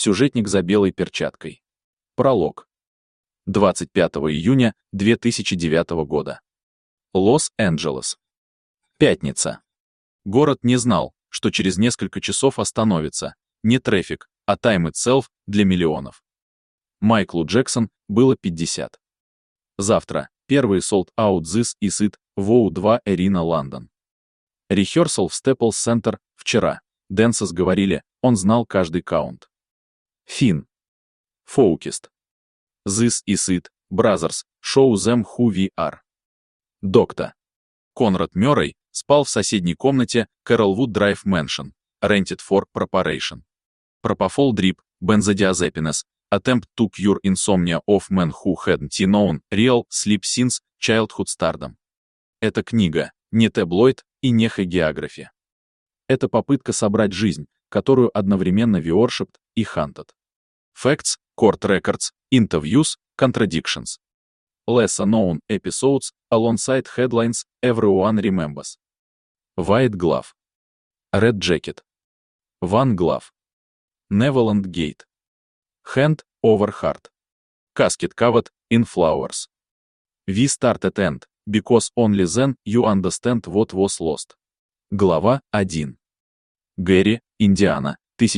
Сюжетник за белой перчаткой. Пролог. 25 июня 2009 года. Лос-Анджелес. Пятница. Город не знал, что через несколько часов остановится не трафик, а time itself для миллионов. Майклу Джексон было 50. Завтра первый sold out This Is It WoW 2 Arena London. Rehearsal в Staples Center вчера. Дэнсес говорили, он знал каждый каунт. Финн. Focused. This Is It, Brothers, show them who we are. Докта. Конрад Мёррей спал в соседней комнате Carolwood Drive Mansion, rented for preparation. Propofol drip, benzodiazepines, attempt to cure insomnia of men who hadn't known real sleep since childhood stardom. Эта книга не таблоид и не хагеография. Это попытка собрать жизнь, которую одновременно worshipped и hunted. Facts, court records, interviews, contradictions. Lesser known episodes, alongside headlines everyone remembers. White Glove. Red Jacket. One Glove. Neverland Gate. Hand over heart. Casket covered in flowers. We start at end, because only then you understand what was lost. Глава 1. Гэри, Индиана,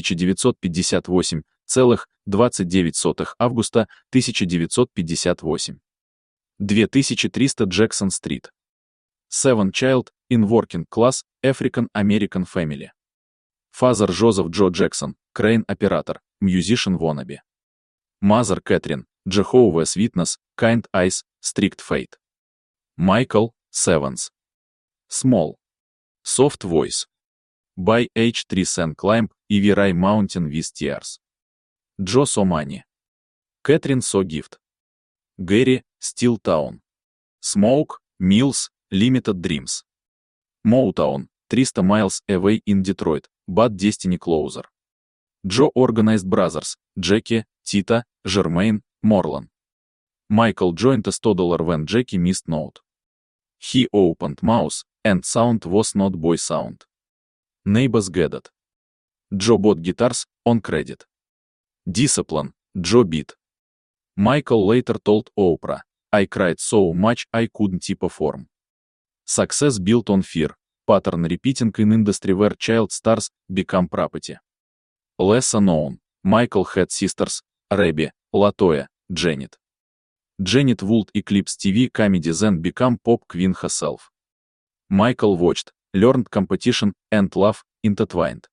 1958,29 августа 1958. 2300 Джексон-стрит. Seven Child in Working Class African American Family. Father Joseph Джо Джексон, крейн-оператор, musician wannabe. Mother Catherine, Jehovah's Witness, Kind Eyes, Strict Fate. Michael, Sevens. Small. Soft Voice. By H3 Sen Climb и Virai Mountain with Tears. Джо Сомани. Кэтрин Со Гифт. Гэри, Steel Town. Smoke, Mills, Limited Dreams. Motown, 300 miles away in Detroit, but Destiny Closer. Джо Organized Brothers, Джеки, Тита, Жермейн, Морлан. Michael joined $100 when Jackie missed note. He opened mouth, and sound was not boy sound. Neighbors gathered. Joe bought guitars, on credit. Discipline, Joe beat. Michael later told Oprah, I cried so much I couldn't perform. Success built on fear, pattern repeating in industry where child stars become property. Lesser known, Michael had sisters, Rebbe, Latoya, Janet. Janet would eclipse TV comedy then become pop queen herself. Michael watched, learned competition and love, intertwined.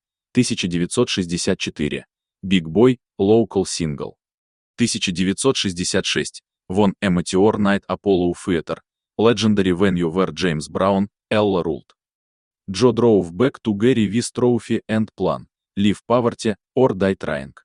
1964. Big Boy, local single. 1966. Won a Meteor Night Apollo Theater. Legendary venue where James Brown, Ella ruled. Joe drove back to Gary with trophy and plan. Leave poverty or die trying.